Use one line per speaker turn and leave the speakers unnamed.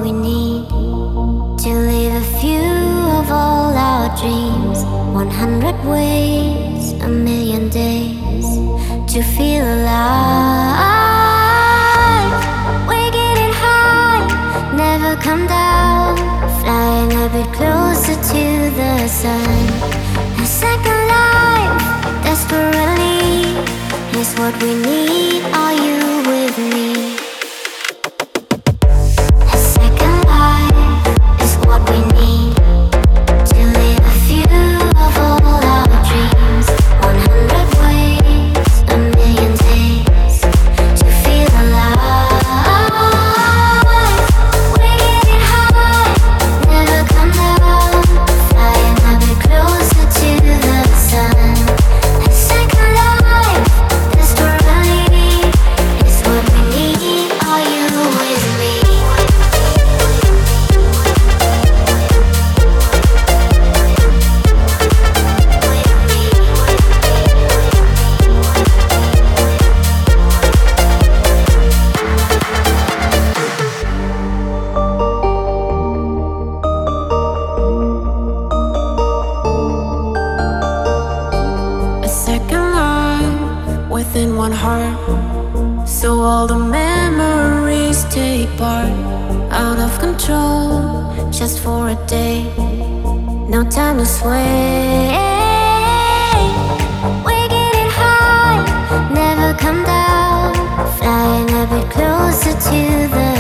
we need to live a few of all our dreams. 100 ways, a million days to feel alive. We're getting high, never come down, flying a bit closer to the sun. A second life, desperately, is what we need. Are you with me? A second life is what we need to live a few of all our dreams. 100 ways, a million days to feel alive. We're getting high, never come down, flying a bit closer to the sun. A second life, desperately, is what we need. Are you with me? A second life within one heart, so all the memories take part. Out of control, just for a day, no time to sway. We're getting high, never come down, flying a bit closer to the